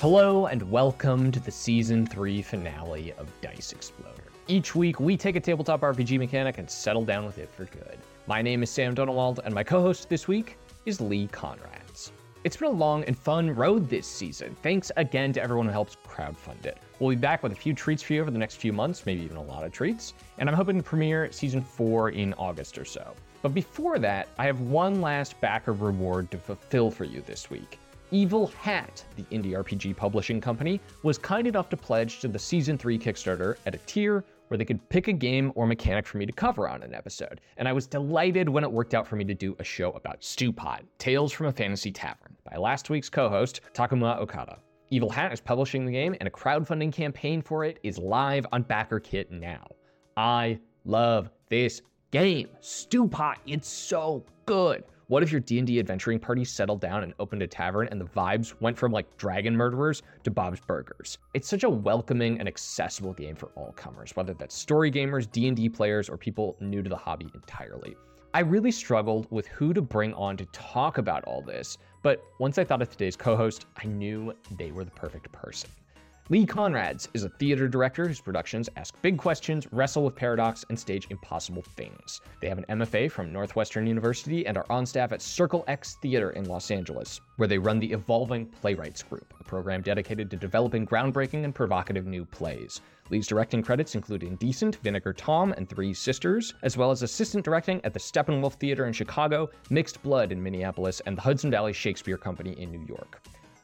Hello and welcome to the Season 3 finale of Dice Exploder. Each week, we take a tabletop RPG mechanic and settle down with it for good. My name is Sam Donowald, and my co-host this week is Lee Conrads. It's been a long and fun road this season. Thanks again to everyone who helps crowdfund it. We'll be back with a few treats for you over the next few months, maybe even a lot of treats, and I'm hoping to premiere Season 4 in August or so. But before that, I have one last backer reward to fulfill for you this week. Evil Hat, the indie RPG publishing company, was kind enough to pledge to the Season 3 Kickstarter at a tier where they could pick a game or mechanic for me to cover on an episode. And I was delighted when it worked out for me to do a show about Stewpot, Tales from a Fantasy Tavern, by last week's co-host, Takuma Okada. Evil Hat is publishing the game, and a crowdfunding campaign for it is live on BackerKit now. I love this game. Stewpot, it's so good. What if your D&D adventuring party settled down and opened a tavern and the vibes went from like dragon murderers to Bob's Burgers? It's such a welcoming and accessible game for all comers, whether that's story gamers, D&D players, or people new to the hobby entirely. I really struggled with who to bring on to talk about all this, but once I thought of today's co-host, I knew they were the perfect person. Lee Conrads is a theater director whose productions ask big questions, wrestle with paradox, and stage impossible things. They have an MFA from Northwestern University and are on staff at Circle X Theater in Los Angeles, where they run the Evolving Playwrights Group, a program dedicated to developing groundbreaking and provocative new plays. Lee's directing credits include Indecent, Vinegar Tom, and Three Sisters, as well as assistant directing at the Steppenwolf Theater in Chicago, Mixed Blood in Minneapolis, and the Hudson Valley Shakespeare Company in New York.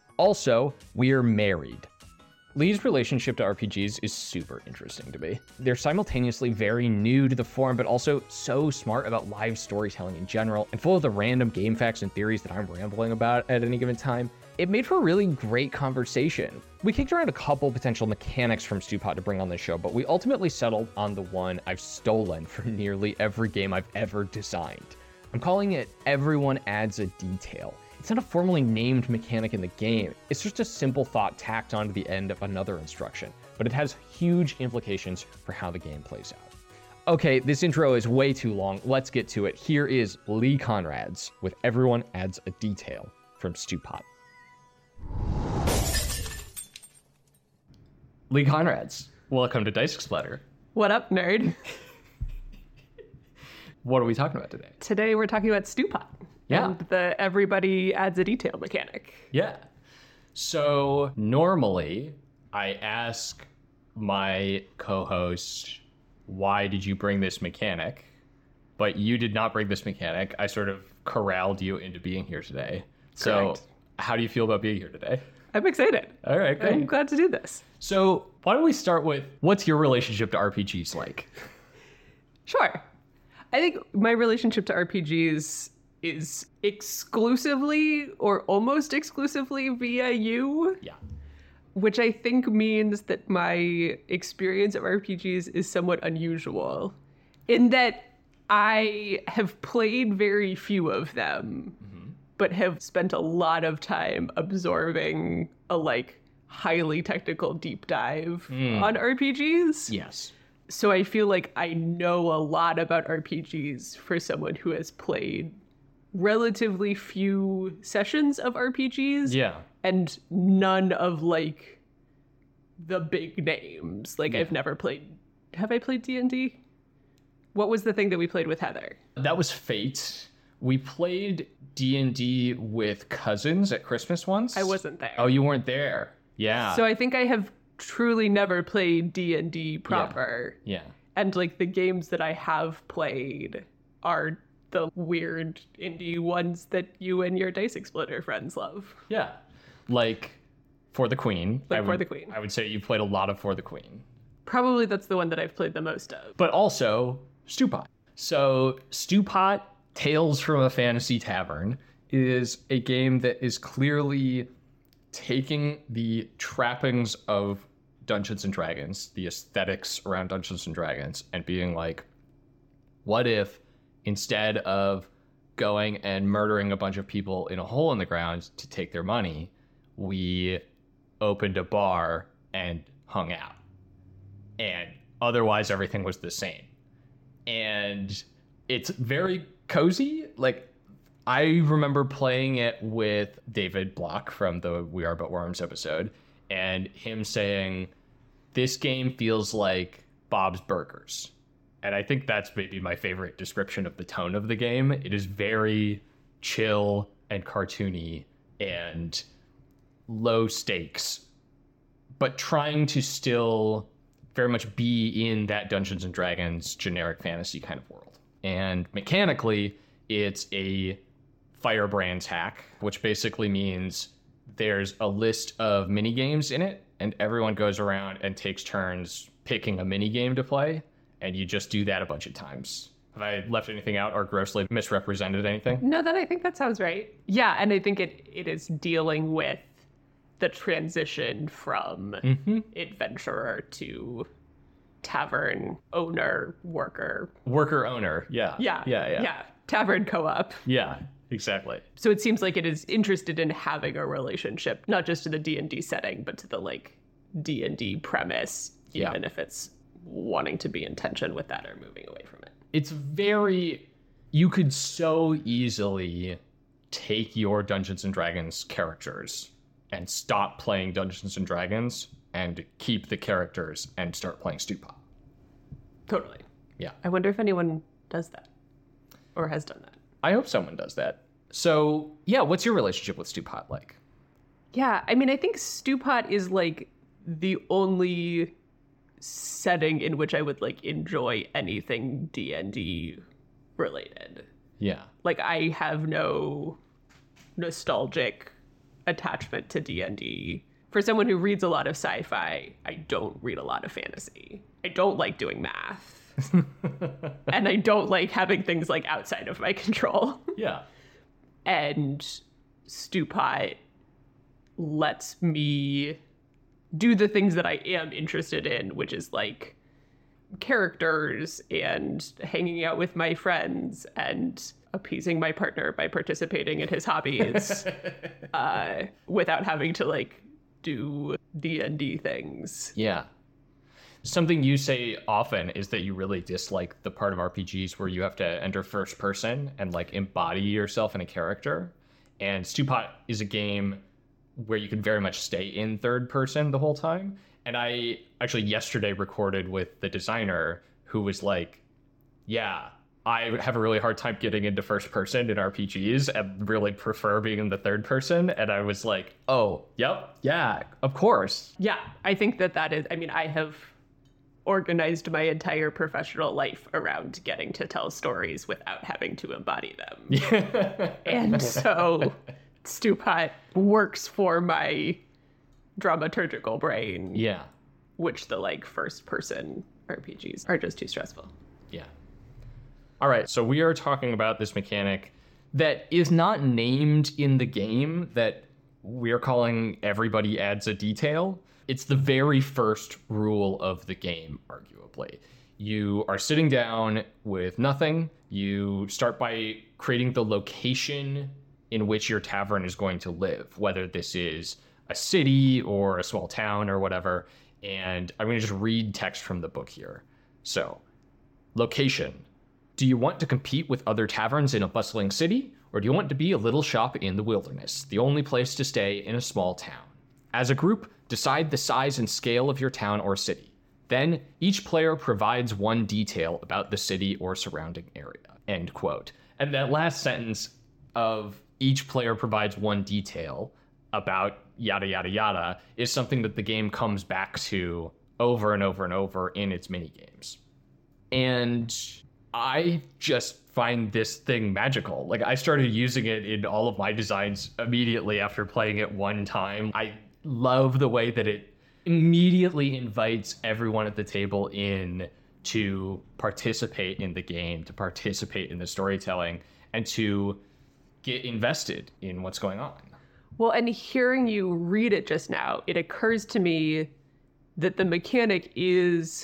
Also, we're married. Lee's relationship to RPGs is super interesting to me. They're simultaneously very new to the form, but also so smart about live storytelling in general, and full of the random game facts and theories that I'm rambling about at any given time. It made for a really great conversation. We kicked around a couple potential mechanics from Stewpot to bring on the show, but we ultimately settled on the one I've stolen from nearly every game I've ever designed. I'm calling it Everyone Adds a Detail. It's not a formally named mechanic in the game. It's just a simple thought tacked onto the end of another instruction, but it has huge implications for how the game plays out. Okay, this intro is way too long. Let's get to it. Here is Lee Conrads with Everyone Adds a Detail from Stewpot. Lee Conrads, welcome to Dice Exploder. What up, nerd? What are we talking about today? Today we're talking about Stewpot. Yeah. And the everybody adds a detail mechanic. Yeah. So normally I ask my co-host, why did you bring this mechanic? But you did not bring this mechanic. I sort of corralled you into being here today. So Correct. How do you feel about being here today? I'm excited. All right, great. I'm glad to do this. So why don't we start with, what's your relationship to RPGs like? Sure. I think my relationship to RPGs is exclusively or almost exclusively via you. Yeah. Which I think means that my experience of RPGs is somewhat unusual in that I have played very few of them, but have spent a lot of time absorbing a highly technical deep dive on RPGs. Yes. So I feel like I know a lot about RPGs for someone who has played relatively few sessions of RPGs. Yeah. And none of the big names. I've never played. Have I played D&D? What was the thing that we played with Heather? That was Fate. We played D&D with cousins at Christmas once. I wasn't there. Oh, you weren't there. Yeah. So I think I have truly never played D&D proper. Yeah. And the games that I have played are the weird indie ones that you and your Dice Exploder friends love. Yeah. For the Queen. For the Queen. I would say you played a lot of For the Queen. Probably that's the one that I've played the most of. But also Stewpot. So Stewpot, Tales from a Fantasy Tavern, is a game that is clearly taking the trappings of Dungeons and Dragons, the aesthetics around Dungeons and Dragons, and being like, what if instead of going and murdering a bunch of people in a hole in the ground to take their money, we opened a bar and hung out. And otherwise everything was the same. And it's very cozy. I remember playing it with David Block from the We Are But Worms episode, and him saying, "This game feels like Bob's Burgers." And I think that's maybe my favorite description of the tone of the game. It is very chill and cartoony and low stakes, but trying to still very much be in that Dungeons and Dragons generic fantasy kind of world. And mechanically, it's a Firebrands hack, which basically means there's a list of mini games in it, and everyone goes around and takes turns picking a mini game to play, and you just do that a bunch of times. Have I left anything out or grossly misrepresented anything? No, I think that sounds right. Yeah, and I think it is dealing with the transition from adventurer to tavern owner, worker. Worker owner, yeah. Yeah. Tavern co-op. Yeah, exactly. So it seems like it is interested in having a relationship, not just to the D&D setting, but to the like D&D premise, even if it's wanting to be in tension with that or moving away from it. It's very, you could so easily take your Dungeons and Dragons characters and stop playing Dungeons and Dragons and keep the characters and start playing Stew Pot. Totally. Yeah. I wonder if anyone does that or has done that. I hope someone does that. So, yeah, what's your relationship with Stew Pot like? Yeah, I mean, I think Stew Pot is like the only setting in which I would like enjoy anything D&D related. Yeah. Like I have no nostalgic attachment to D&D. For someone who reads a lot of sci-fi, I don't read a lot of fantasy. I don't like doing math. And I don't like having things like outside of my control. Yeah. And Stew Pot lets me do the things that I am interested in, which is like characters and hanging out with my friends and appeasing my partner by participating in his hobbies without having to like do D&D things. Yeah. Something you say often is that you really dislike the part of RPGs where you have to enter first person and like embody yourself in a character. And Stew Pot is a game where you can very much stay in third person the whole time. And I actually yesterday recorded with the designer who was like, yeah, I have a really hard time getting into first person in RPGs and really prefer being in the third person. And I was like, oh, yep, yeah, of course. Yeah, I think that is, I mean, I have organized my entire professional life around getting to tell stories without having to embody them. And so Stew Pot works for my dramaturgical brain. Yeah. Which the like first person RPGs are just too stressful. Yeah. All right, so we are talking about this mechanic that is not named in the game that we're calling everybody adds a detail. It's the very first rule of the game, arguably. You are sitting down with nothing. You start by creating the location in which your tavern is going to live, whether this is a city or a small town or whatever. And I'm going to just read text from the book here. So, location. Do you want to compete with other taverns in a bustling city, or do you want to be a little shop in the wilderness, the only place to stay in a small town? As a group, decide the size and scale of your town or city. Then, each player provides one detail about the city or surrounding area. End quote. And that last sentence of each player provides one detail about yada, yada, yada is something that the game comes back to over and over and over in its minigames. And I just find this thing magical. Like, I started using it in all of my designs immediately after playing it one time. I love the way that it immediately invites everyone at the table in to participate in the game, to participate in the storytelling, and to get invested in what's going on. Well, and hearing you read it just now, it occurs to me that the mechanic is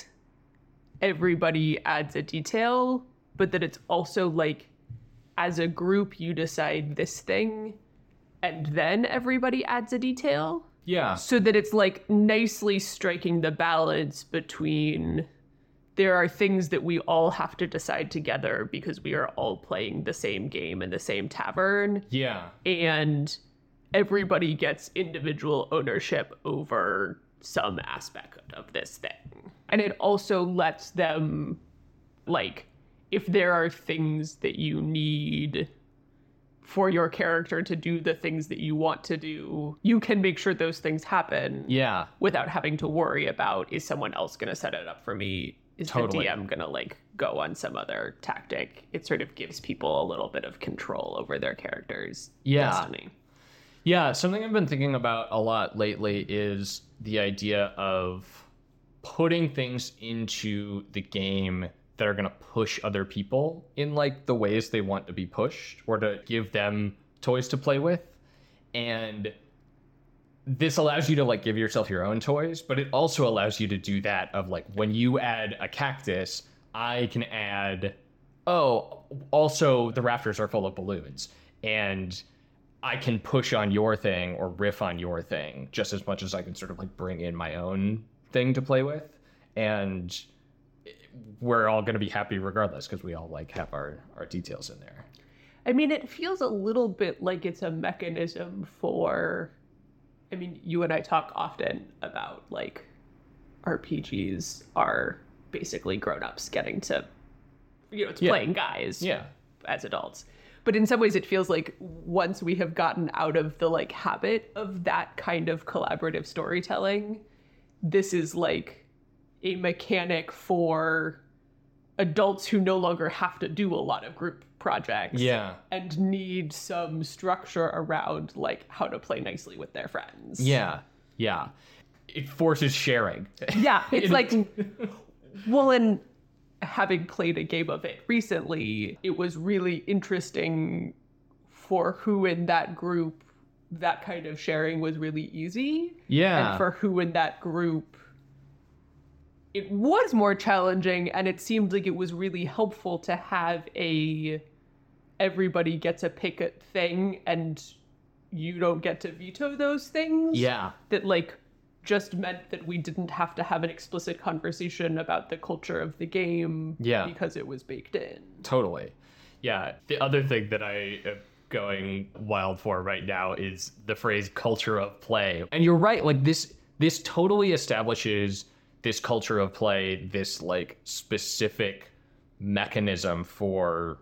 everybody adds a detail, but that it's also like, as a group, you decide this thing, and then everybody adds a detail. Yeah. So that it's like nicely striking the balance between there are things that we all have to decide together because we are all playing the same game in the same tavern. Yeah. And everybody gets individual ownership over some aspect of this thing. And it also lets them, like, if there are things that you need for your character to do the things that you want to do, you can make sure those things happen. Yeah. Without having to worry about, is someone else going to set it up for me? Is Totally. the DM going to, like, go on some other tactic? It sort of gives people a little bit of control over their characters' destiny. Yeah, something I've been thinking about a lot lately is the idea of putting things into the game that are going to push other people in, like, the ways they want to be pushed, or to give them toys to play with. And this allows you to, like, give yourself your own toys, but it also allows you to do that of, like, when you add a cactus, I can add, oh, also the rafters are full of balloons, and I can push on your thing or riff on your thing just as much as I can sort of, like, bring in my own thing to play with. And we're all going to be happy regardless, because we all, like, have our details in there. I mean, it feels a little bit like it's a mechanism for, I mean, you and I talk often about, like, RPGs are basically grown-ups getting to, you know, it's playing guys as adults. But in some ways it feels like once we have gotten out of the, like, habit of that kind of collaborative storytelling, this is like a mechanic for adults who no longer have to do a lot of group projects and need some structure around, like, how to play nicely with their friends. Yeah. It forces sharing. Yeah, it's like, well, and having played a game of it recently, it was really interesting for who in that group that kind of sharing was really easy. Yeah. And for who in that group it was more challenging, and it seemed like it was really helpful to have a everybody gets a pick a thing and you don't get to veto those things. Yeah. That, like, just meant that we didn't have to have an explicit conversation about the culture of the game because it was baked in. Totally. Yeah. The other thing that I am going wild for right now is the phrase culture of play. And you're right, like, this totally establishes this culture of play, this, like, specific mechanism for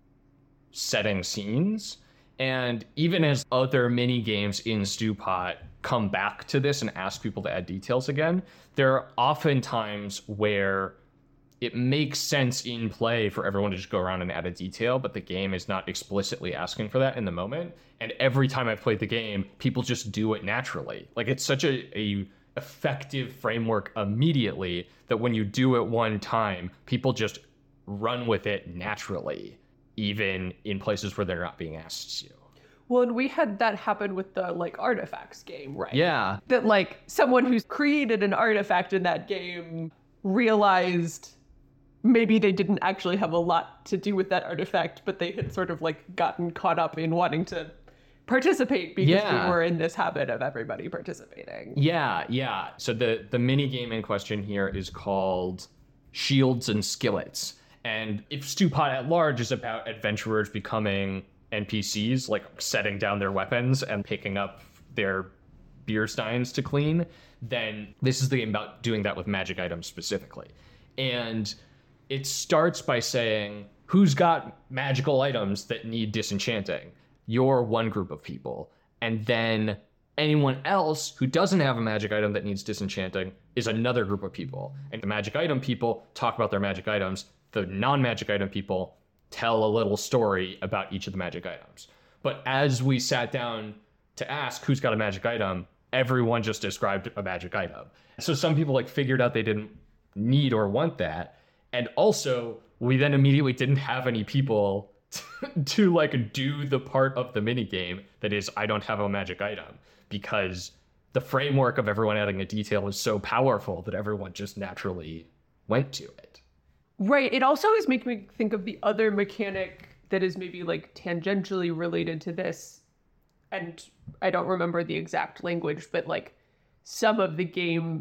setting scenes. And even as other mini games in Stewpot come back to this and ask people to add details again, there are often times where it makes sense in play for everyone to just go around and add a detail, but the game is not explicitly asking for that in the moment. And every time I've played the game, people just do it naturally. Like, it's such a effective framework immediately that when you do it one time, people just run with it naturally, even in places where they're not being asked to. Well, and we had that happen with the, like, Artifacts game, right? Yeah. That, like, someone who's created an artifact in that game realized maybe they didn't actually have a lot to do with that artifact, but they had sort of, like, gotten caught up in wanting to participate because we were in this habit of everybody participating. Yeah. So the mini game in question here is called Shields and Skillets. And if Stewpot at large is about adventurers becoming NPCs, like setting down their weapons and picking up their beer steins to clean, then this is the game about doing that with magic items specifically. And it starts by saying, who's got magical items that need disenchanting? You're one group of people. And then anyone else who doesn't have a magic item that needs disenchanting is another group of people. And the magic item people talk about their magic items. The non-magic item people tell a little story about each of the magic items. But as we sat down to ask who's got a magic item, everyone just described a magic item. So some people, like, figured out they didn't need or want that. And also, we then immediately didn't have any people to, like, do the part of the minigame that is, I don't have a magic item, because the framework of everyone adding a detail is so powerful that everyone just naturally went to it. Right. It also is making me think of the other mechanic that is maybe, like, tangentially related to this. And I don't remember the exact language, but, like, some of the games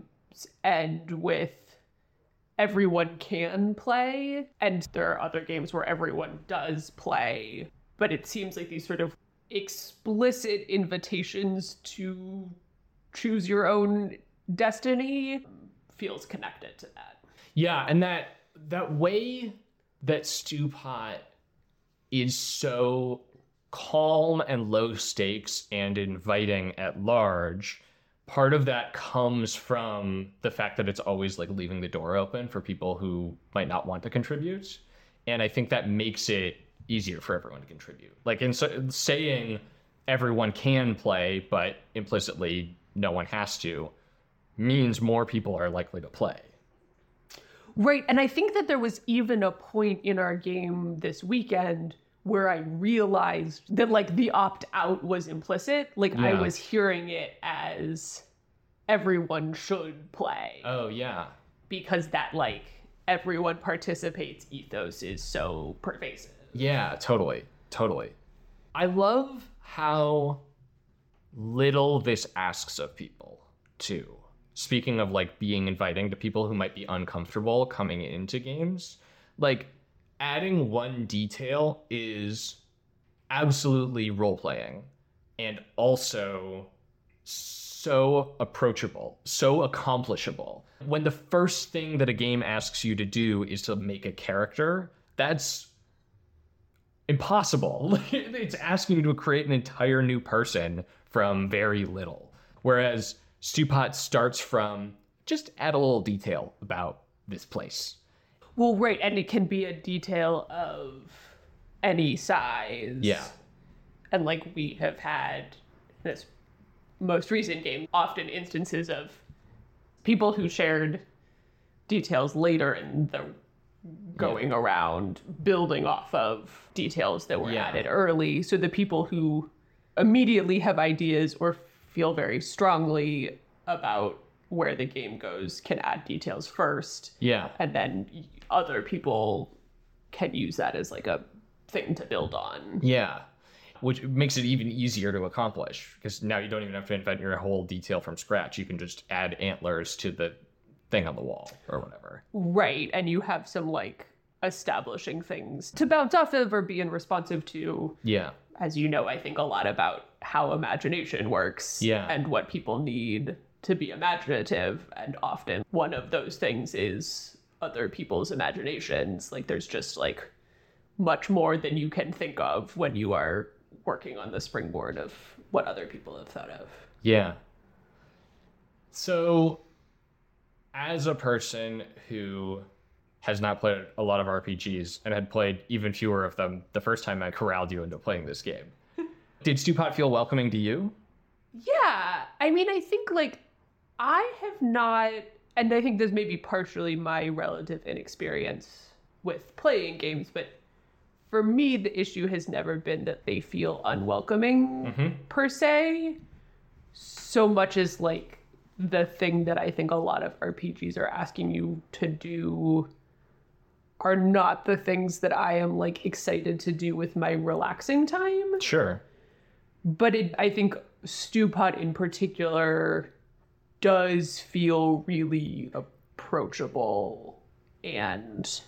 end with everyone can play, and there are other games where everyone does play. But it seems like these sort of explicit invitations to choose your own destiny feels connected to that. Yeah, and that way that Stewpot is so calm and low stakes and inviting at large, part of that comes from the fact that it's always like leaving the door open for people who might not want to contribute. And I think that makes it easier for everyone to contribute. Like saying everyone can play, but implicitly no one has to, means more people are likely to play. Right, and I think that there was even a point in our game this weekend where I realized that like the opt-out was implicit. Like I was hearing it as everyone should play. Oh, yeah. Because that like everyone participates ethos is so pervasive. Yeah, totally. I love how little this asks of people, too. Speaking of like being inviting to people who might be uncomfortable coming into games, like adding one detail is absolutely role-playing and also so approachable, so accomplishable. When the first thing that a game asks you to do is to make a character, that's impossible. It's asking you to create an entire new person from very little. Whereas Stewpot starts from just add a little detail about this place. Well, right, and it can be a detail of any size. Yeah. And like we have had this most recent game, often instances of people who shared details later in the going around, building off of details that were added early. So the people who immediately have ideas or feel very strongly about where the game goes can add details first. Yeah. And then other people can use that as like a thing to build on. Yeah. Which makes it even easier to accomplish because now you don't even have to invent your whole detail from scratch. You can just add antlers to the thing on the wall or whatever. Right. And you have some like establishing things to bounce off of or being responsive to. Yeah. As you know, I think a lot about how imagination works and what people need to be imaginative. And often one of those things is other people's imaginations. Like there's just like much more than you can think of when you are working on the springboard of what other people have thought of. Yeah. So as a person who has not played a lot of RPGs and had played even fewer of them the first time I corralled you into playing this game, did Stewpot feel welcoming to you? Yeah. I mean, I think like I have not, and I think this may be partially my relative inexperience with playing games, but for me, the issue has never been that they feel unwelcoming per se, so much as like the thing that I think a lot of RPGs are asking you to do are not the things that I am like excited to do with my relaxing time. Sure. But I think Stewpot in particular does feel really approachable and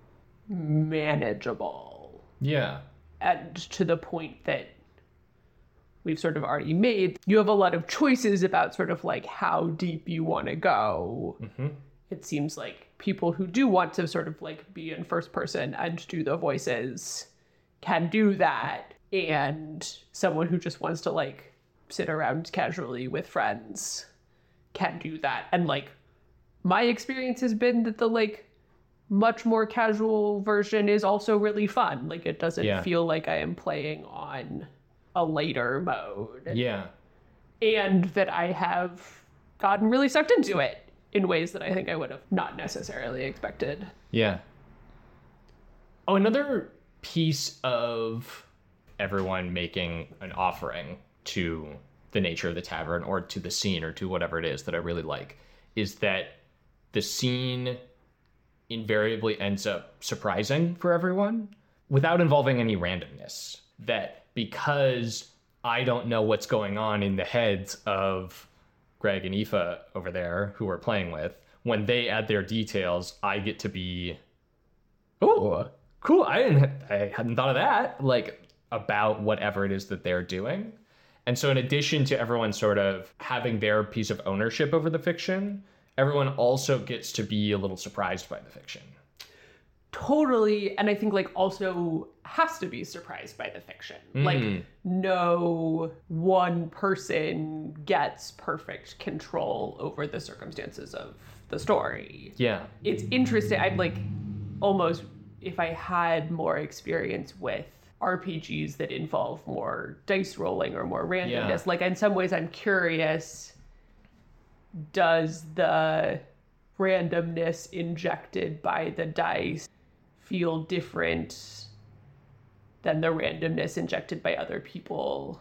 manageable. Yeah. And to the point that we've sort of already made, you have a lot of choices about sort of like how deep you want to go. It seems like people who do want to sort of like be in first person and do the voices can do that. And someone who just wants to like sit around casually with friends can do that. And like my experience has been that the like much more casual version is also really fun. Like it doesn't feel like I am playing on a later mode. Yeah. And that I have gotten really sucked into it in ways that I think I would have not necessarily expected. Yeah. Oh, another piece of everyone making an offering to the nature of the tavern or to the scene or to whatever it is that I really like is that the scene invariably ends up surprising for everyone without involving any randomness. That because I don't know what's going on in the heads of Greg and Aoife over there who we're playing with, when they add their details, I get to be, oh, cool. I hadn't thought of that. Like, about whatever it is that they're doing. And so in addition to everyone sort of having their piece of ownership over the fiction, everyone also gets to be a little surprised by the fiction. Totally. And I think like also has to be surprised by the fiction. Like no one person gets perfect control over the circumstances of the story. Yeah. It's interesting. I'd like almost, if I had more experience with RPGs that involve more dice rolling or more randomness, like in some ways I'm curious, does the randomness injected by the dice feel different than the randomness injected by other people?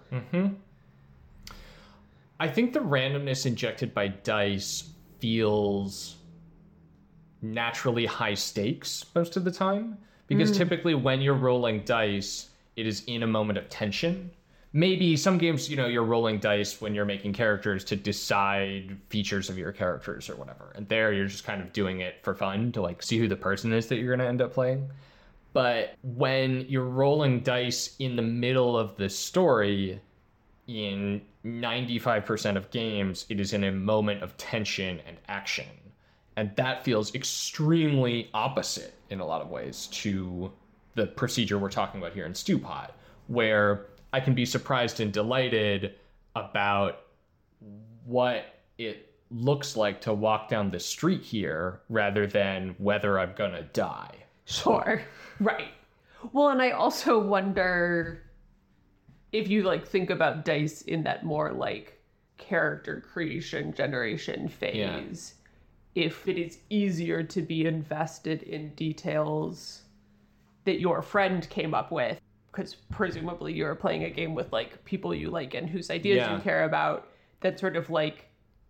I think the randomness injected by dice feels naturally high stakes most of the time, because typically when you're rolling dice, it is in a moment of tension. Maybe some games, you know, you're rolling dice when you're making characters to decide features of your characters or whatever. And there you're just kind of doing it for fun to like see who the person is that you're going to end up playing. But when you're rolling dice in the middle of the story, in 95% of games, it is in a moment of tension and action. And that feels extremely opposite in a lot of ways to the procedure we're talking about here in Stewpot, where I can be surprised and delighted about what it looks like to walk down the street here rather than whether I'm gonna die. Sure. Right. Well, and I also wonder if you like think about dice in that more like character creation generation phase, if it is easier to be invested in details that your friend came up with, because presumably you're playing a game with like people you like and whose ideas you care about, that sort of like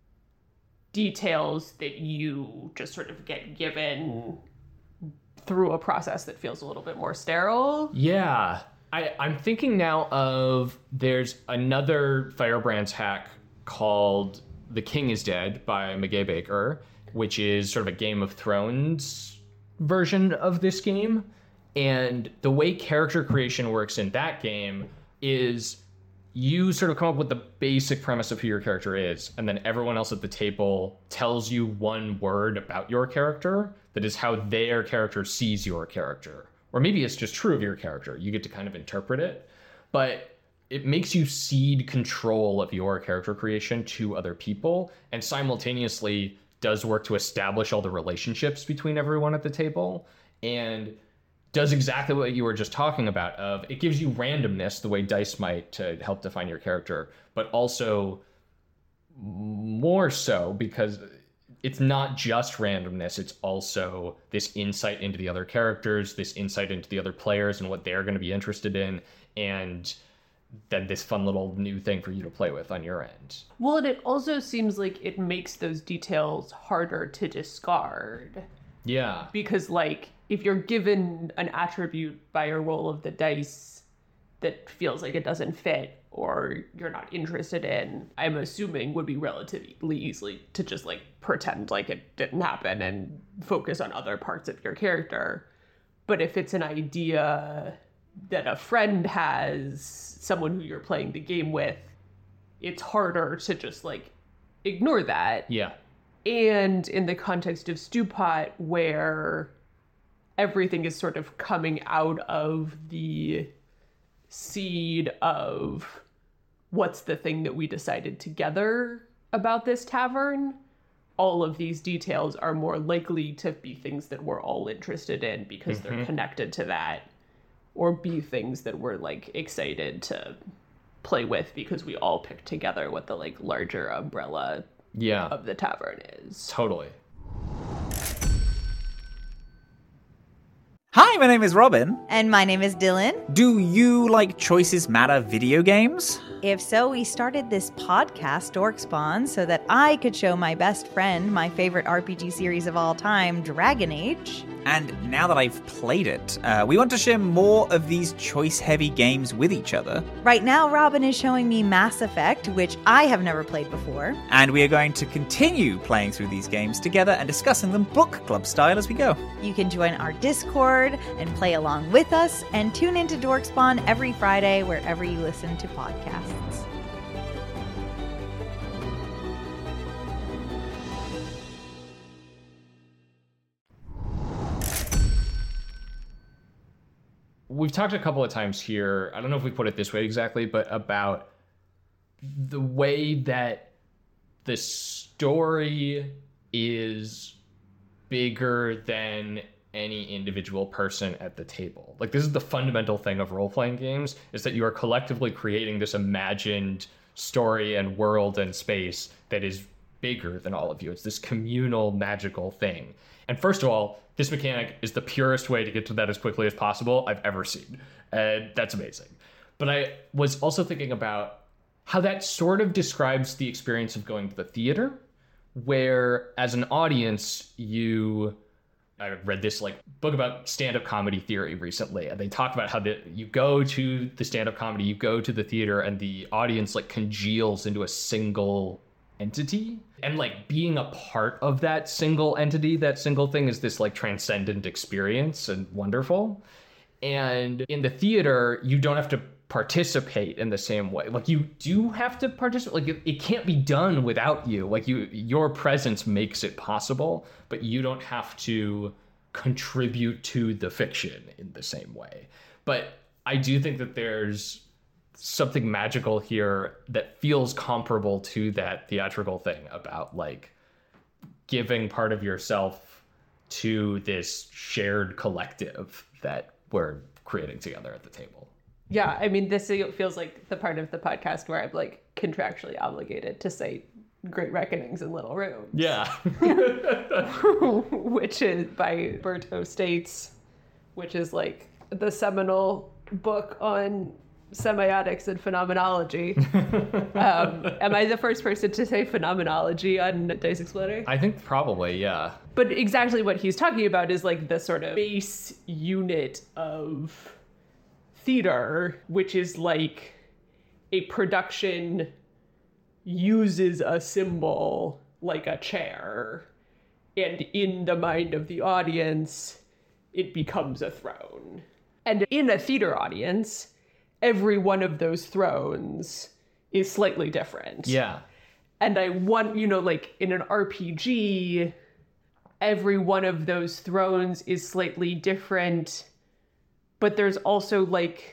details that you just sort of get given through a process that feels a little bit more sterile. Yeah. I'm thinking now of, there's another Firebrands hack called The King is Dead by McGay Baker, which is sort of a Game of Thrones version of this game. And the way character creation works in that game is you sort of come up with the basic premise of who your character is, and then everyone else at the table tells you one word about your character that is how their character sees your character. Or maybe it's just true of your character. You get to kind of interpret it. But it makes you cede control of your character creation to other people, and simultaneously does work to establish all the relationships between everyone at the table, and does exactly what you were just talking about. Of it gives you randomness the way dice might to help define your character, but also more so because it's not just randomness, it's also this insight into the other characters, this insight into the other players and what they're going to be interested in, and then this fun little new thing for you to play with on your end. Well, and it also seems like it makes those details harder to discard. Yeah. Because, like, if you're given an attribute by a roll of the dice that feels like it doesn't fit or you're not interested in, I'm assuming would be relatively easily to just, like, pretend like it didn't happen and focus on other parts of your character. But if it's an idea that a friend has, someone who you're playing the game with, it's harder to just, like, ignore that. Yeah. And in the context of Stewpot, where everything is sort of coming out of the seed of what's the thing that we decided together about this tavern, all of these details are more likely to be things that we're all interested in because they're connected to that, or be things that we're, like, excited to play with because we all picked together what the, like, larger umbrella of the tavern is. Totally. Hi, my name is Robin. And my name is Dylan. Do you like Choices Matter video games? If so, we started this podcast, Dorkspawn, so that I could show my best friend my favorite RPG series of all time, Dragon Age. And now that I've played it, we want to share more of these choice-heavy games with each other. Right now, Robin is showing me Mass Effect, which I have never played before. And we are going to continue playing through these games together and discussing them book club style as we go. You can join our Discord and play along with us, and tune into Dorkspawn every Friday wherever you listen to podcasts. We've talked a couple of times here, I don't know if we put it this way exactly, but about the way that the story is bigger than any individual person at the table. Like, this is the fundamental thing of role-playing games, is that you are collectively creating this imagined story and world and space that is bigger than all of you. It's this communal, magical thing. And first of all, this mechanic is the purest way to get to that as quickly as possible I've ever seen. And that's amazing. But I was also thinking about how that sort of describes the experience of going to the theater, where as an audience, I read this book about stand-up comedy theory recently, and they talked about how you go to the stand-up comedy, you go to the theater, and the audience congeals into a single entity, and being a part of that single entity, that single thing, is this transcendent experience and wonderful. And in the theater, you don't have to participate in the same way. You do have to participate. It can't be done without you. Your presence makes it possible, but you don't have to contribute to the fiction in the same way. But I do think that there's something magical here that feels comparable to that theatrical thing about giving part of yourself to this shared collective that we're creating together at the table. Yeah, I mean, this feels like the part of the podcast where I'm contractually obligated to say Great Reckonings in Little Rooms. Yeah. Which is by Berto States, which is the seminal book on semiotics and phenomenology. Am I the first person to say phenomenology on Dice Exploder? I think probably, yeah. But exactly what he's talking about is the sort of base unit of theater, which is a production uses a symbol like a chair, and in the mind of the audience, it becomes a throne. And in a theater audience, every one of those thrones is slightly different. Yeah. And I want, in an RPG, every one of those thrones is slightly different, but there's also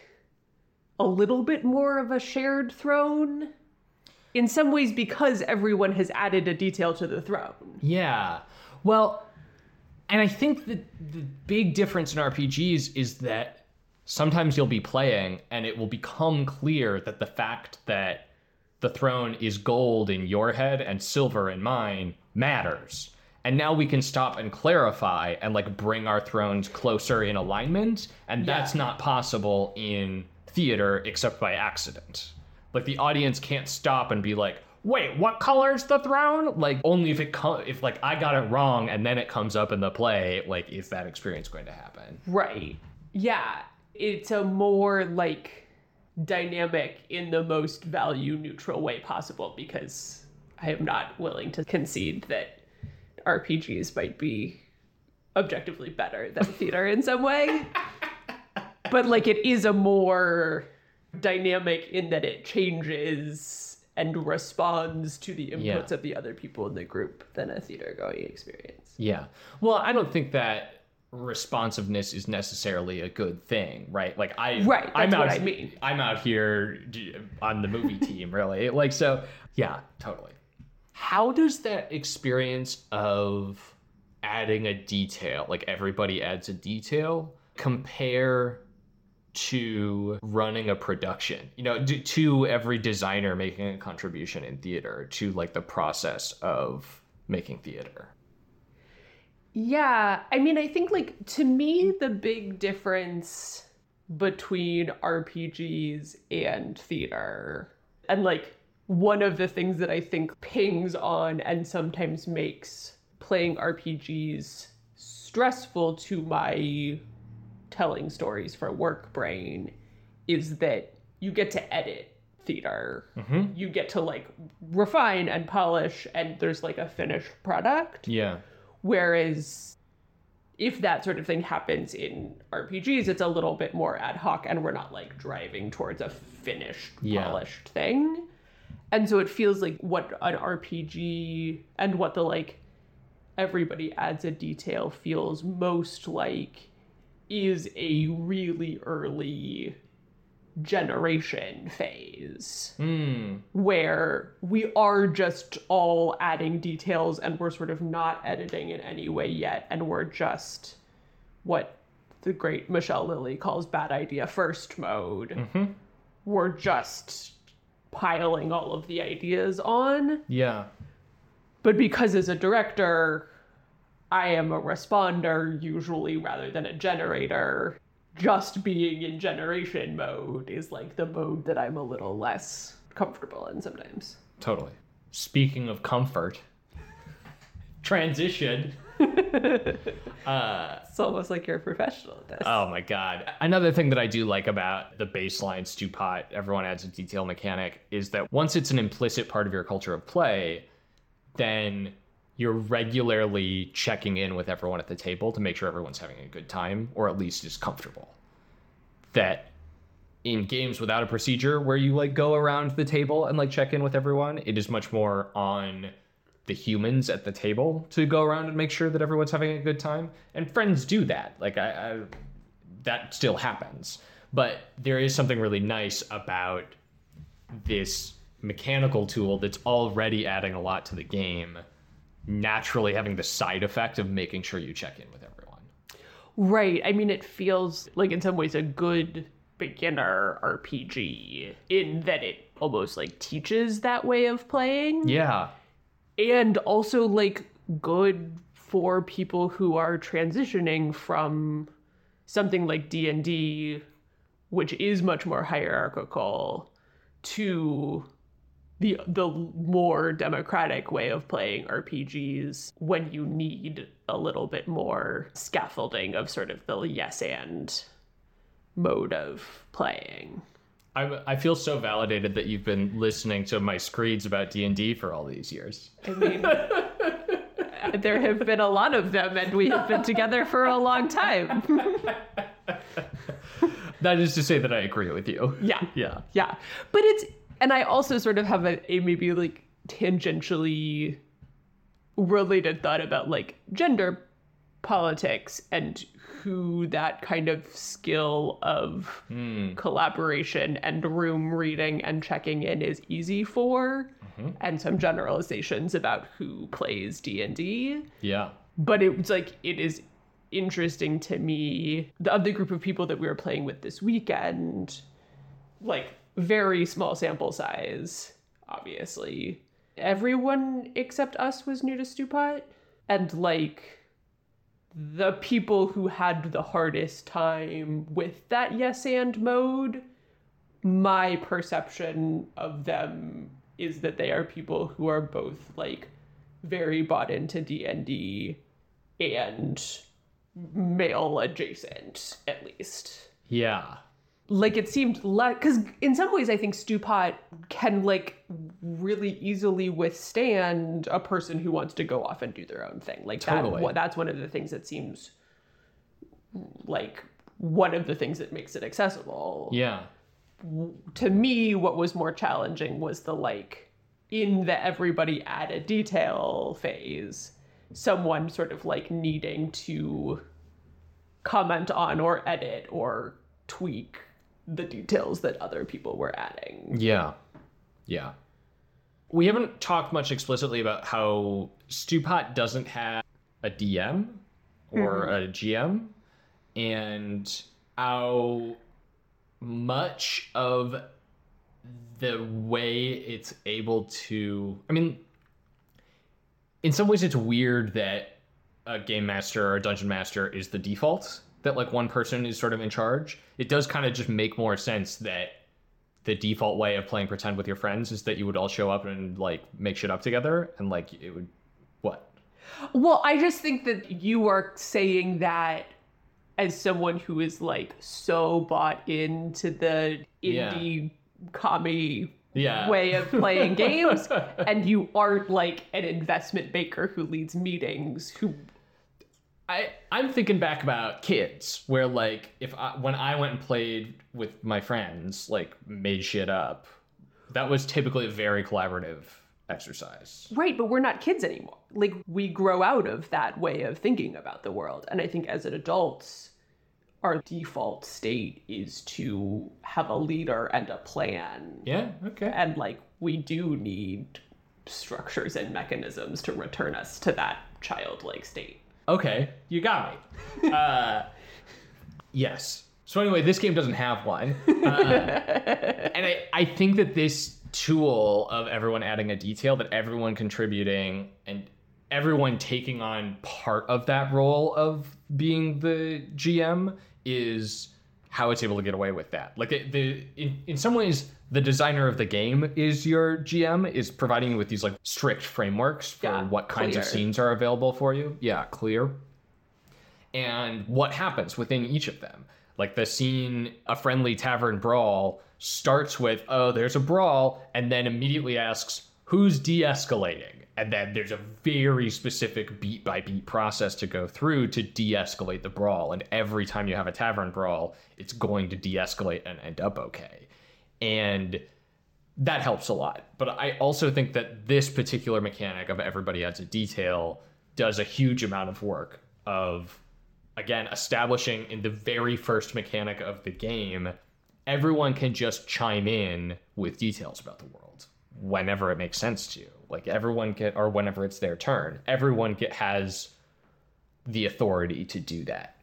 a little bit more of a shared throne in some ways because everyone has added a detail to the throne. Yeah. Well, and I think that the big difference in RPGs is that sometimes you'll be playing and it will become clear that the fact that the throne is gold in your head and silver in mine matters. And now we can stop and clarify and bring our thrones closer in alignment. And that's not possible in theater except by accident. The audience can't stop and be wait, what color's the throne? Only if I got it wrong and then it comes up in the play, is that experience going to happen? Right. Yeah. It's a more dynamic in the most value neutral way possible, because I am not willing to concede that RPGs might be objectively better than theater in some way. But it is a more dynamic in that it changes and responds to the inputs of the other people in the group than a theater going experience. Yeah. Well, I don't think that responsiveness is necessarily a good thing, right? That's what I mean. I'm out here on the movie team, really. So, yeah, totally. How does that experience of adding a detail, everybody adds a detail, compare to running a production? To every designer making a contribution in theater to the process of making theater. Yeah, I mean, I think to me the big difference between RPGs and theater, and one of the things that I think pings on and sometimes makes playing RPGs stressful to my telling stories for work brain is that you get to edit theater. You get to like refine and polish, and there's like a finished product. Yeah. Whereas if that sort of thing happens in RPGs, it's a little bit more ad hoc, and we're not like driving towards a finished, polished thing. And so it feels like what an RPG and what the like everybody adds a detail feels most like is a really early generation phase where we are just all adding details and we're sort of not editing in any way yet, and we're just what the great Michelle Lilly calls bad idea first mode. We're just piling all of the ideas on. Yeah. But because as a director, I am a responder usually rather than a generator, just being in generation mode is like the mode that I'm a little less comfortable in sometimes. Totally. Speaking of comfort, transition. It's almost like you're a professional at this. Oh my God. Another thing that I do like about the baseline Stewpot, everyone adds a detail mechanic, is that once it's an implicit part of your culture of play, then you're regularly checking in with everyone at the table to make sure everyone's having a good time, or at least is comfortable. That in games without a procedure where you like go around the table and like check in with everyone, it is much more on the humans at the table to go around and make sure that everyone's having a good time. And friends do that. Like I that still happens. But there is something really nice about this mechanical tool that's already adding a lot to the game, naturally having the side effect of making sure you check in with everyone. Right. I mean, it feels like in some ways a good beginner RPG in that it almost like teaches that way of playing. Yeah. And also like good for people who are transitioning from something like D&D, which is much more hierarchical, to the more democratic way of playing RPGs when you need a little bit more scaffolding of sort of the yes and mode of playing. I feel so validated that you've been listening to my screeds about D&D for all these years. I mean, there have been a lot of them, and we have been together for a long time. That is to say that I agree with you. Yeah. Yeah. Yeah. But and I also sort of have a maybe like tangentially related thought about like gender politics and who that kind of skill of collaboration and room reading and checking in is easy for, and some generalizations about who plays D&D. Yeah. But it is interesting to me, the other group of people that we were playing with this weekend, like very small sample size, obviously. Everyone except us was new to Stewpot, and like the people who had the hardest time with that yes and mode, my perception of them is that they are people who are both like very bought into D&D and male adjacent, at least. Yeah. Like it seemed like, because in some ways I think Stewpot can like really easily withstand a person who wants to go off and do their own thing. Like Totally. That's one of the things that seems like one of the things that makes it accessible. Yeah. To me, what was more challenging was the like, in the everybody add a detail phase, someone sort of like needing to comment on or edit or tweak the details that other people were adding. Yeah. Yeah. We haven't talked much explicitly about how Stewpot doesn't have a DM or a GM, and how much of the way it's able to, I mean, in some ways it's weird that a game master or a dungeon master is the default, that like one person is sort of in charge. It does kind of just make more sense that the default way of playing pretend with your friends is that you would all show up and like make shit up together, and like it would, what? Well, I just think that you are saying that as someone who is like so bought into the indie commie way of playing games, and you aren't like an investment banker who leads meetings who... I'm thinking back about kids where like when I went and played with my friends, like made shit up, that was typically a very collaborative exercise. Right, but we're not kids anymore. Like we grow out of that way of thinking about the world. And I think as an adults, our default state is to have a leader and a plan. Yeah, okay. And like we do need structures and mechanisms to return us to that childlike state. Okay, you got me. Yes. So anyway, this game doesn't have one. And I think that this tool of everyone adding a detail, that everyone contributing and everyone taking on part of that role of being the GM is how it's able to get away with that. Like in some ways, the designer of the game is your GM, is providing you with these like strict frameworks for what kinds of scenes are available for you. Yeah, clear. And what happens within each of them. Like the scene, a friendly tavern brawl, starts with, oh, there's a brawl, and then immediately asks, who's de-escalating? And then there's a very specific beat-by-beat process to go through to de-escalate the brawl. And every time you have a tavern brawl, it's going to de-escalate and end up okay. And that helps a lot. But I also think that this particular mechanic of everybody adds a detail does a huge amount of work of, again, establishing in the very first mechanic of the game, everyone can just chime in with details about the world whenever it makes sense to. Like everyone or whenever it's their turn, everyone has the authority to do that.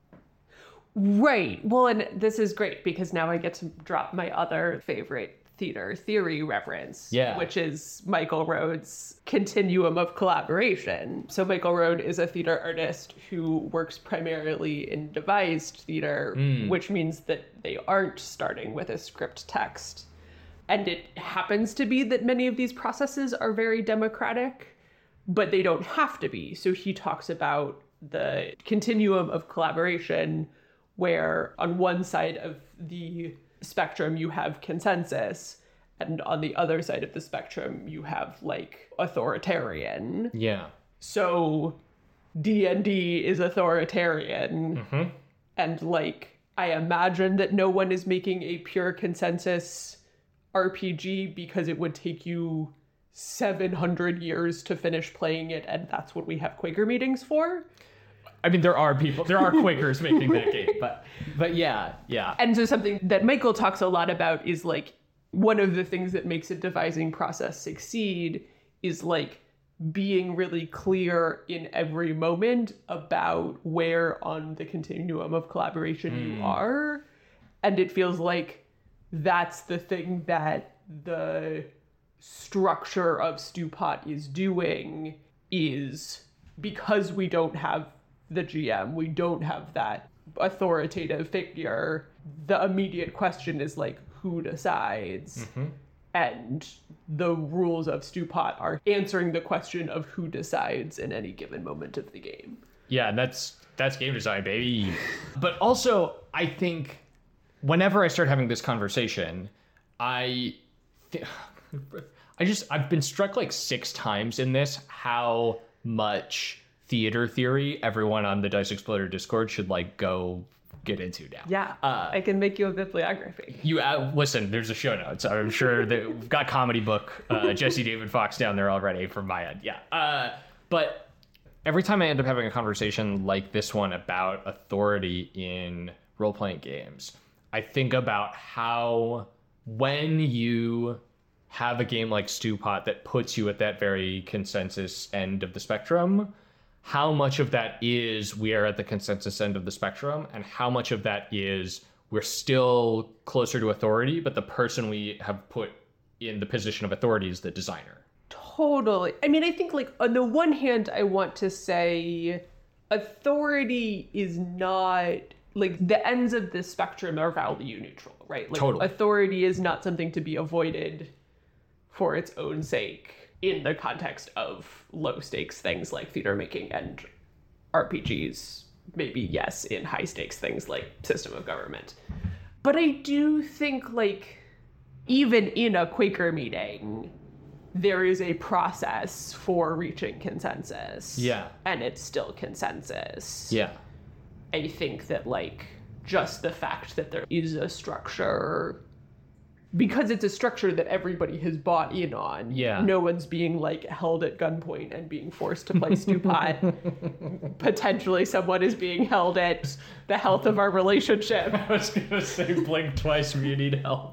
Right. Well, and this is great because now I get to drop my other favorite theater theory reference, which is Michael Road's continuum of collaboration. So Michael Road is a theater artist who works primarily in devised theater, which means that they aren't starting with a script text. And it happens to be that many of these processes are very democratic, but they don't have to be. So he talks about the continuum of collaboration where on one side of the spectrum you have consensus, and on the other side of the spectrum you have like authoritarian. Yeah. So D&D is authoritarian. And like I imagine that no one is making a pure consensus RPG because it would take you 700 years to finish playing it, and that's what we have Quaker meetings for. I mean, there are Quakers making that game, but yeah. And so something that Michael talks a lot about is like one of the things that makes a devising process succeed is like being really clear in every moment about where on the continuum of collaboration you are. And it feels like that's the thing that the structure of Stewpot is doing, is because we don't have the GM, we don't have that authoritative figure, the immediate question is like, who decides? And the rules of Stewpot are answering the question of who decides in any given moment of the game. Yeah, and that's game design, baby. But also, I think whenever I start having this conversation, I've been struck like 6 times in this how much theater theory everyone on the Dice Exploder Discord should like go get into now. Yeah, I can make you a bibliography. You listen, there's a show notes. I'm sure that we've got Comedy Book, Jesse David Fox down there already from my end. Yeah. But every time I end up having a conversation like this one about authority in role-playing games, I think about how when you have a game like Stewpot that puts you at that very consensus end of the spectrum, how much of that is we are at the consensus end of the spectrum, and how much of that is we're still closer to authority, but the person we have put in the position of authority is the designer. Totally. I mean, I think like on the one hand, I want to say authority is not like the ends of the spectrum are value neutral, right? Like totally. Authority is not something to be avoided for its own sake. in the context of low stakes things like theater making and RPGs, maybe yes, in high stakes things like system of government. But I do think, like, even in a Quaker meeting, there is a process for reaching consensus. Yeah. And it's still consensus. Yeah. I think that, like, just the fact that there is a structure, because it's a structure that everybody has bought in on. Yeah. No one's being, like, held at gunpoint and being forced to play Stupot. Potentially someone is being held at the health of our relationship. I was going to say blink twice if you need help.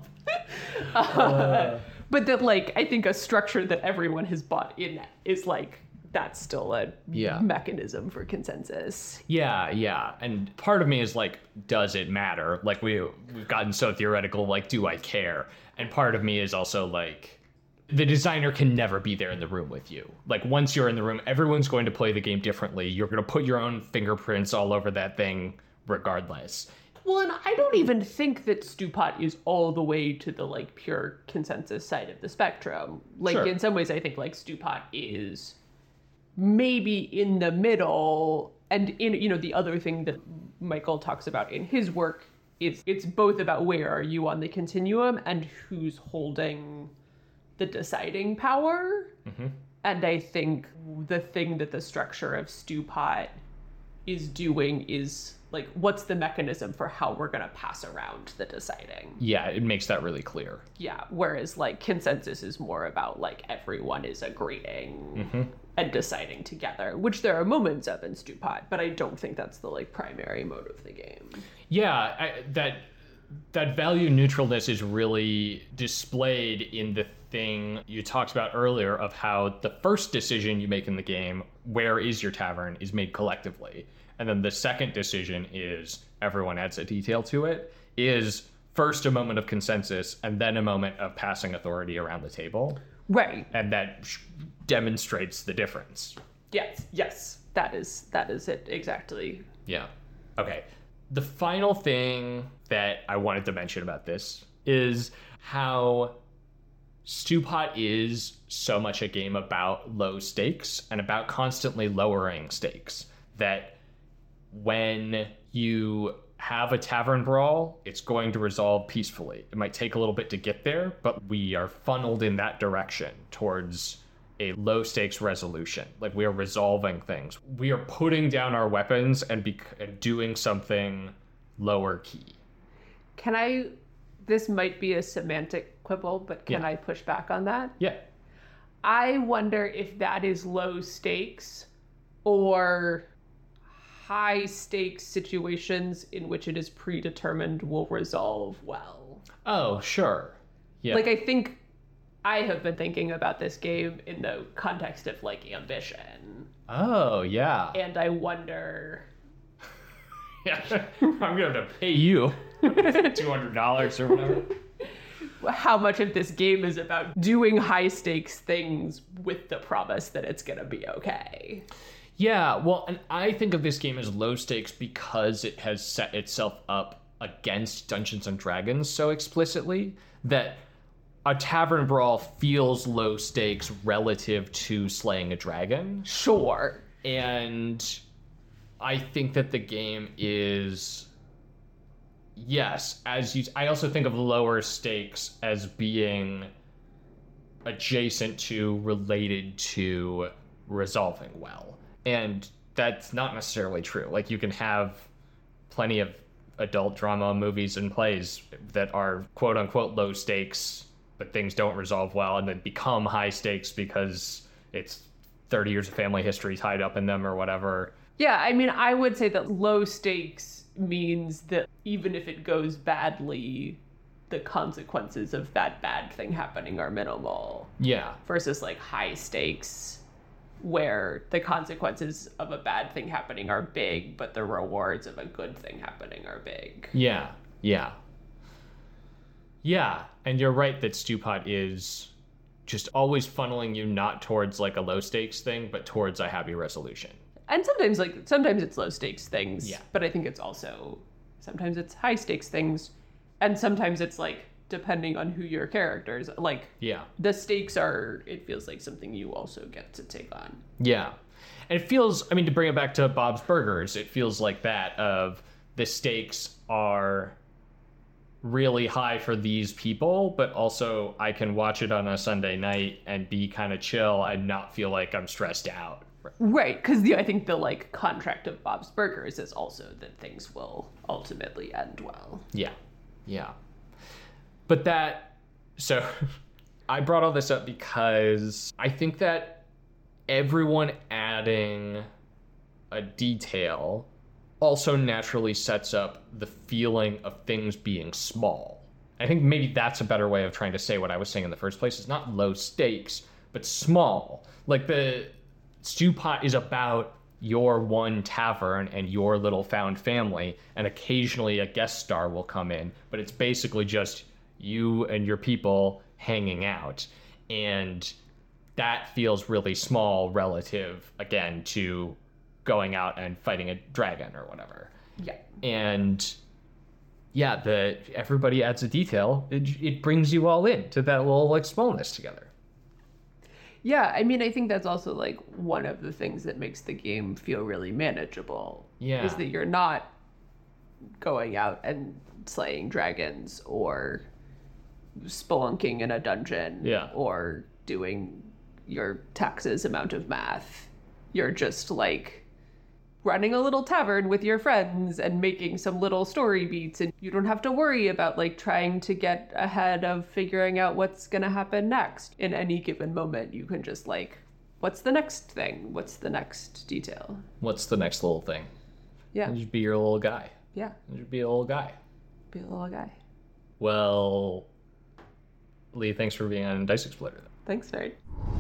But that, like, I think a structure that everyone has bought in is, like, that's still a mechanism for consensus. Yeah. And part of me is like, does it matter? Like, we've gotten so theoretical, like, do I care? And part of me is also like, the designer can never be there in the room with you. Like, once you're in the room, everyone's going to play the game differently. You're going to put your own fingerprints all over that thing regardless. Well, and I don't even think that Stupot is all the way to the, like, pure consensus side of the spectrum. Like, Sure. In some ways, I think, like, Stupot is maybe in the middle. And, the other thing that Michael talks about in his work is it's both about where are you on the continuum and who's holding the deciding power. Mm-hmm. And I think the thing that the structure of Stupot is doing is, like, what's the mechanism for how we're going to pass around the deciding? Yeah, it makes that really clear. Yeah, whereas, like, consensus is more about, like, everyone is agreeing and deciding together, which there are moments of in Stupot, but I don't think that's the, like, primary mode of the game. Yeah, that value neutralness is really displayed in the thing you talked about earlier of how the first decision you make in the game, where is your tavern, is made collectively. And then the second decision is, everyone adds a detail to it, is first a moment of consensus and then a moment of passing authority around the table. Right. And that demonstrates the difference. Yes. That is it, exactly. Yeah. Okay. The final thing that I wanted to mention about this is how Stupot is so much a game about low stakes and about constantly lowering stakes, that when you have a tavern brawl, it's going to resolve peacefully. It might take a little bit to get there, but we are funneled in that direction towards a low stakes resolution. Like, we are resolving things. We are putting down our weapons and doing something lower key. This might be a semantic quibble, but can I push back on that? Yeah. I wonder if that is low stakes or high stakes situations in which it is predetermined will resolve well. Oh, sure. Yeah. Like, I think I have been thinking about this game in the context of, like, ambition. Oh, yeah. And I wonder... Yeah, I'm going to have to pay you $200 or whatever. How much of this game is about doing high stakes things with the promise that it's going to be okay. Yeah, well, and I think of this game as low stakes because it has set itself up against Dungeons and Dragons so explicitly that a tavern brawl feels low stakes relative to slaying a dragon. Sure. And I think that the game is, yes, I also think of lower stakes as being adjacent to, related to resolving well. And that's not necessarily true. Like, you can have plenty of adult drama movies and plays that are quote unquote low stakes, but things don't resolve well and then become high stakes because it's 30 years of family history tied up in them or whatever. Yeah, I mean, I would say that low stakes means that even if it goes badly, the consequences of that bad thing happening are minimal. Yeah. Versus, like, high stakes, where the consequences of a bad thing happening are big, but the rewards of a good thing happening are big. Yeah. And you're right that Stupot is just always funneling you not towards, like, a low stakes thing, but towards a happy resolution. And sometimes it's low stakes things, but I think it's also, sometimes it's high stakes things, and sometimes it's, like, depending on who your characters, like, Yeah. the stakes are, it feels like something you also get to take on. Yeah. And it feels, I mean, to bring it back to Bob's Burgers, it feels like that of the stakes are really high for these people, but also I can watch it on a Sunday night and be kind of chill and not feel like I'm stressed out. Right, because I think the, like, contract of Bob's Burgers is also that things will ultimately end well. Yeah. Yeah. But so I brought all this up because I think that everyone adding a detail also naturally sets up the feeling of things being small. I think maybe that's a better way of trying to say what I was saying in the first place. It's not low stakes, but small. Like the stew pot is about your one tavern and your little found family, and occasionally a guest star will come in, but it's basically just you and your people hanging out. And that feels really small relative, again, to going out and fighting a dragon or whatever. Yeah. And yeah, everybody adds a detail. It brings you all in to that little, like, smallness together. Yeah, I mean, I think that's also, like, one of the things that makes the game feel really manageable. Yeah. Is that you're not going out and slaying dragons or spelunking in a dungeon. Yeah. Or doing your taxes amount of math. You're just, like, running a little tavern with your friends and making some little story beats, and you don't have to worry about, like, trying to get ahead of figuring out what's gonna happen next. In any given moment, you can just, like, what's the next thing? What's the next detail? What's the next little thing? Yeah. Just be your little guy. Yeah. Just be a little guy. Be a little guy. Well, Lee, thanks for being on Dice Exploder. Thanks, nerd.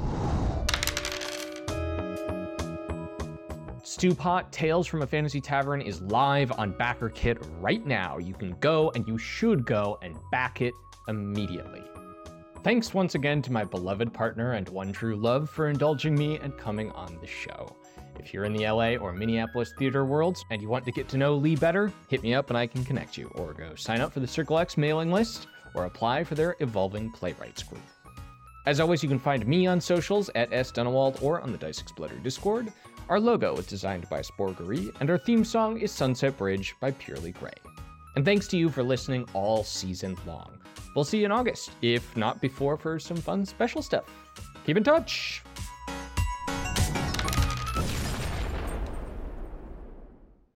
Stew Pot Tales from a Fantasy Tavern is live on BackerKit right now. You can go, and you should go, and back it immediately. Thanks once again to my beloved partner and one true love for indulging me and coming on the show. If you're in the LA or Minneapolis theater worlds and you want to get to know Lee better, hit me up and I can connect you, or go sign up for the Circle X mailing list, or apply for their Evolving Playwrights group. As always, you can find me on socials at @sdunawald or on the Dice Exploder Discord. Our logo was designed by Sporgery, and our theme song is Sunset Bridge by Purely Grey. And thanks to you for listening all season long. We'll see you in August, if not before, for some fun special stuff. Keep in touch!